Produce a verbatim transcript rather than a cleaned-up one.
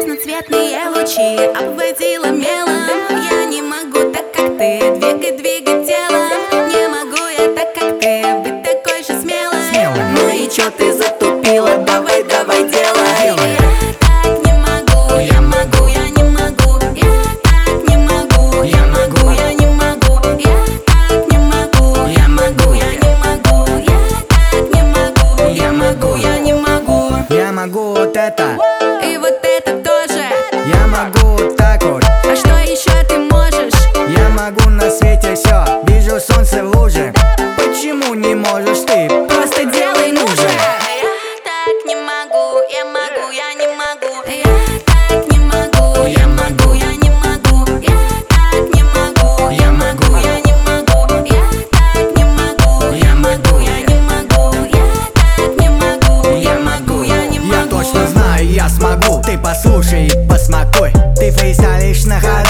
разноцветные лучи обводила мелом. Я не могу так, как ты, двигать, двигать телом. Не могу я так, как ты, быть такой же смелой. Смелой. Ну и чё ты затупила? Давай, давай, делай. Я так не могу, я могу, я не могу. Я так не могу, я могу, я не могу. Я так не могу, я могу, я не могу. Я так не могу, я могу, я не могу. Я могу вот это, И вот это тоже. я могу вот так вот. А что еще ты можешь? Я могу на свете все, вижу солнце в луже. Почему не можешь ты? Просто делай, ну же. Я так не могу, я могу, я не могу. Я так не могу, я могу, я не могу. Я так не могу, я могу, я не могу. Я так не могу, я могу, я не могу. Я так не могу, я могу, я не могу. Я точно знаю, я смогу. Ты послушай и посмакуй. Ты фристайлишь на ходу.